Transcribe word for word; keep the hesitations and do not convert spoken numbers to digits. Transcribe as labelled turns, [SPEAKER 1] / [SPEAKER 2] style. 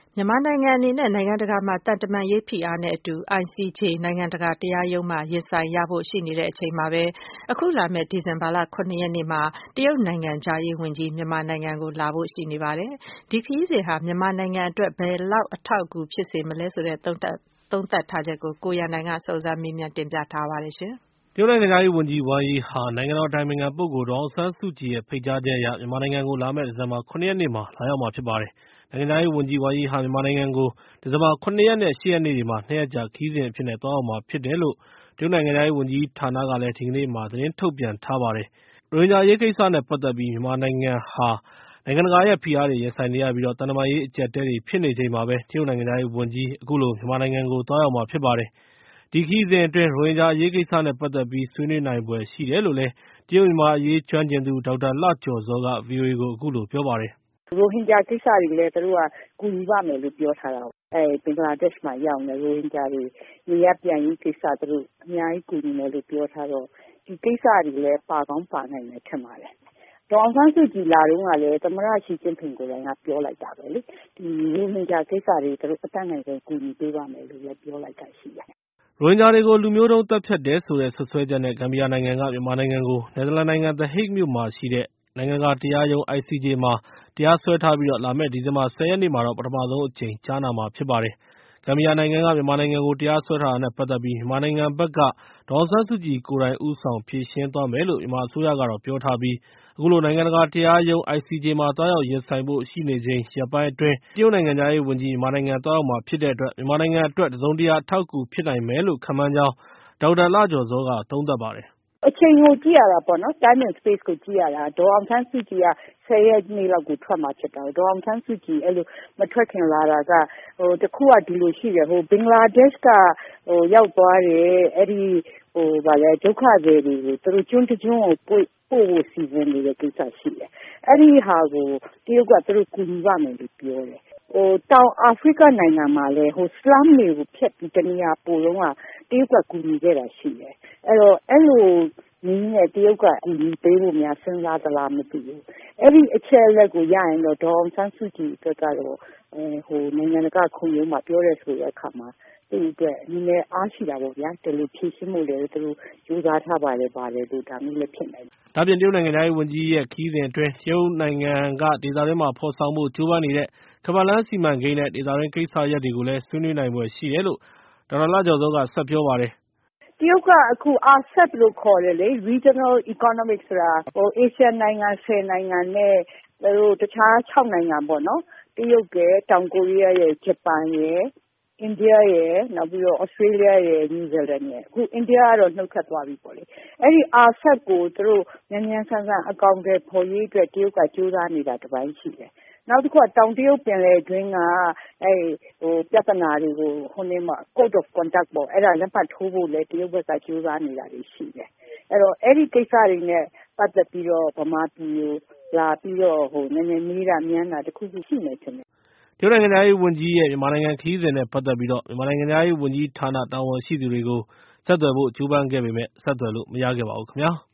[SPEAKER 1] မြန်မာနိုင်ငံအနေနဲ့နိုင်ငံတကာမှာသံတမန်ရေးဖိအားနဲ့အတူ I C J နိုင်ငံတကာတရားရုံးမှာရင်ဆိုင်ရဖို့ရှိနေတဲ့အချိန်မှာပဲအခုလာမယ့်ဒီဇင်ဘာလ၇ရက်နေ့မှာတရုတ်နိုင်ငံခြားရေးဝန်ကြီးမြန်မာနိုင်ငံကိုလာဖို့ရှိနေပါတယ်။ဒီခရီးစဉ်ဟာမြန်မာနိုင်ငံအတွက်ဘယ်လောက်အထောက်အကူဖြစ်စေမလဲဆိုတဲ့သုံးသပ်သုံးသပ်ထားချက်ကိုကိုရန်နိုင်ကစုံစမ်းမေးမြန်းတင်ပြထားပါတယ်ရှင်
[SPEAKER 2] ။တရုတ်နိုင်ငံခြားရေးဝန်ကြီးဝမ်ယီဟာနိုင်ငံတော်အတိုင်ပင်ခံပုဂ္ဂိုလ်ဒေါ်အောင်ဆန်းစုကြည်ရဲ့ဖိတ်ကြားချက်အရမြန်မာနိုင်ငံကိုလာမယ့်ဒီဇင်ဘာ၇ရက်နေ့မှာလာရောက်မှာဖြစ်ပါတယ်။နိုင်ငံခြားရေးဝန်ကြီးဝမ်ယီဟာမြန်မာနိုင်ငံကိုဒီဇင်ဘာ၇ရက်နဲ့၈ရက်နေ့တွေမှာနှစ်ရက်ကြာခရီးစဉ်အဖြစ်နဲ့သွားရောက်မှာဖြစ်တယ်လို့တရုတ်နိုင်ငံခြားရေးဝန်ကြီးဌာနကလည်းဒီကနေ့မှာသတင်းထုတ်ပြန်ထားပါတယ်။ရိုဟင်ဂျာအရေးကိစ္စနဲ့ပတ်သက်ပြီးမြန်မာနိုင်ငံဟာနိုင်ငံတကာရဲ့ဖိအားတွေရင်ဆိုင်နေရပြီးသံတမန်ရေးအကျပ်အတည်းတွေဖြစ်နေချိန်မှာပဲတရုတ်နိုင်ငံခြားရေးဝန်ကြီးအခုလိုမြန်မာနိုင်ငံကိုသွားရောက်မှာဖြစ်ပါတယ်။ဒီခရီးစဉ်အတွင်းရိုဟင်ဂျာအရေးကိစ္စနဲ့ပတ်သက်ပြီးဆွေးနွေးနိုင်ဖွယ်ရှိတယ်လို့လည်းတရုတ်မြန်မာအရေးကျွမ်းကျင်သူဒေါက်တာလှကျော်ဇောက ဗွီအိုအေကိုအခုလိုပြောပါတယ်။
[SPEAKER 3] "ရိုဟင်ဂျာကိစ္စတွေလည်းသူတို့ကကူညီပါမယ်လို့ပြောထားတာ။အဲဘင်္ဂလားဒေ့ရှ်မှာရောက်နေတဲ့ရိုဟင်ဂျာတွေနေရပ်ပြန်ရေးကိစ္စသူတို့အများကြီးကူညီမယ်လို့ပြောထားတော့ဒီကိစ္စတွေလည်းပါကောင်းပါနိုင်မယ်ထင်ပါတယ်။ဒေါ်အောင်ဆန်းစုကြည်လာတုန်းကလည်းသမ္မတရှီကျင့်ဖျင်ကိုယ်တိုင်ကပြောလိုက်တာပဲလေ။ဒီရိုဟင်ဂျာကိစ္စတွေသူတို့အတတ်နိုင်ဆုံးကူညီပေးပါမယ်လို့လည်းပြောလိုက်တာရှိတယ်။
[SPEAKER 2] ရိုဟင်ဂျာတွေကိုလူမျိုးတုံးသတ်ဖြတ်တယ်ဆိုတဲ့စွပ်စွဲချက်နဲ့ဂမ်ဘီယာနိုင်ငံကမြန်မာနိုင်ငံကိုနယ်သာလန်နိုင်ငံ The Hague မြို့မှာရှိတဲ့နိုင်ငံတကာတရားရုံး I C J မှာတရားစွဲထားပြီးလာမယ့်ဒီဇင်ဘာ၁၀ရက်နေ့မှာတော့ပထမဆုံးအကြိမ်ကြားနာမှာဖြစ်ပါတယ်။ဂမ်ဘီယာနိုင်ငံကမြန်မာနိုင်ငံကိုတရားစွဲထားတာနဲ့ပတ်သက်ပြီးမြန်မာနိုင်ငံဘက်ကဒေါ်အောင်ဆန်းစုကြည်ကိုယ်တိုင်ဦးဆောင်ဖြေရှင်းသွားမယ်လို့မြန်မာအစိုးရကတော့ပြောထားပြီးအခုလိုနိုင်ငံတကာတရားရုံး I C J မှာသွားရောက်ရင်ဆိုင်ဖို့ရှိနေချိန်ရက်ပိုင်းအတွင်းတရုတ်နိုင်ငံခြားရေးဝန်ကြီးမြန်မာနိုင်ငံသွားရောက်မှာဖြစ်တဲ့အတွက်မြန်မာနိုင်ငံအတွက်တစုံတရာအထောက်အကူဖြစ်နိုင်မယ်လို့ခန့်မှန်းကြောင်းဒေါက်တာလှကျော်ဇောကသုံးသပ်ပါတယ်
[SPEAKER 3] ။အချိန်ကိုကြည့်ရတာပေါ့နော် time and space ကိုကြည့်ရတာဒေါ်အောင်ဆန်းစုကြည်ကဆယ်ရက်နေ့လောက်ကိုထွက်မှာဖြစ်တာဒေါ်အောင်ဆန်းစုကြည်အဲ့လိုမထွက်ခင်လာတာကဟိုတခုကဒီလိုရှိတယ်ဟိုဘင်္ဂလားဒေ့ရှ်ကဟိုရောက်သွားတယ်အဲ့ဒီဟိုဗာလဲဒုက္ခတွေတွေကိုသူတို့ကျွန်းတကျွန်းကိုပို့ပို့ဖို့စီစဉ်နေတဲ့ကိစ္စရှိတယ်အဲ့ဒီဟာကိုတရုတ်ကသူတို့ကူညီပါမယ်လို့ပြောတယ်ဟိုတောင်အာဖရိကနိုင်ငံမှာလဲဟိုစလမ်တွေကိုဖျက်ပြီးတနေရာပို့တော့ကတရုတ်ကကူညီခဲ့တာရှိတယ်အဲ့တော့အဲ့လိုနည်းနဲ့တရုတ်ကအကူအညီပေးဖို့များစဉ်းစားသလားမသိဘူးအဲ့ဒီအချက်အလက်ကိုရရင်တော့ဒေါ်အောင်ဆန်းစုကြည်အတွက်ကတော့အဲဟိုနိုင်ငံတကာခုံရုံးမှာပြောရဲဆိုတဲ့အခါမှာသူ့အတွက်နည်းနည်းအားရှိတာပေါ့ဗျာတယ်လို့ဖြည့်ရှင်းမှုလည်းသူတို့ယူစားထားပါတယ်ပါတယ်လို့ဒါမျိုးလည်းဖြစ်နေတယ်
[SPEAKER 2] ။ဒါပြင်တရုတ်နိုင်ငံသားရေးဝန်ကြီးရဲ့ခီးစဉ်အတွင်းတရုတ်နိုင်ငံကဒေသတွင်းမှာဖော်ဆောင်မှုကြိုးပမ်းနေတဲ့ခဗလန်းစီမံကိန်းနဲ့ဒေသတွင်းကိစ္စရပ်တွေကိုလည်းဆွေးနွေးနိုင်ဖွယ်ရှိတယ်လို့ဒေါက်တာလှကျော်ဇောကဆက်ပြောပါတယ်
[SPEAKER 3] ။တရုတ်ကအခု R C E P လို့ခေါ်တယ်လေ Regional Economic ဆိုတာဟို Asian နိုင်ငံဆယ်နိုင်ငံနဲ့သူတို့တခြား၆နိုင်ငံပေါ့နော်တရုတ်ရဲ့တောင်ကိုရီးယားရဲ့ဂျပန်ရဲ့အိန္ဒိယရဲ့နောက်ပြီးတော့ဩစတြေးလျရဲ့နယူးဇီလန်ရဲ့အခုအိန္ဒိယကတော့နှုတ်ထွက်သွားပြီပေါ့လေအဲ့ဒီ R C E P ကိုသူတို့မြန်မြန်ဆန်ဆန်အကောင့်တွေဖော်ရေးအတွက်တရုတ်ကကြိုးစားနေတာတစ်ပိုင်းရှိတယ်နောက်တစ်ခုကတောင်တရုတ်ပင်လယ်တွင်းကအဲဟိုပြဿနာတွေကိုဟိုနေ့မှာ Code of Conduct ပေါ့အဲ့ဒါလက်မှတ်ထိုးဖို့လဲတရုတ်ဘက်ကကြိုးစားနေတာတွေရှိတယ်အဲ့တော့အဲ့ဒီကိစ္စတွေနဲ့ပတ်သက်ပြီးတော့ဗမာပြည်ကိုလာပြီးတော့ဟိုနည်းနည်းမေးတာမြန်းတာတခုခုရှိနေတယ်
[SPEAKER 2] တရုတ်နိုင်ငံသားရေးဝန်ကြီးရဲ့မြန်မာနိုင်ငံခရီးစဉ်နဲ့ပတ်သက်ပြီးတော့မြန်မာနိုင်ငံသားရေးဝန်ကြီးဌာနတာဝန်ရှိသူတွေကိုဆက်သွယ်ဖို့ကြိုးပမ်းခဲ့ပေမဲ့ဆက်သွယ်လို့မရခဲ့ပါဘူးခင်ဗျာ။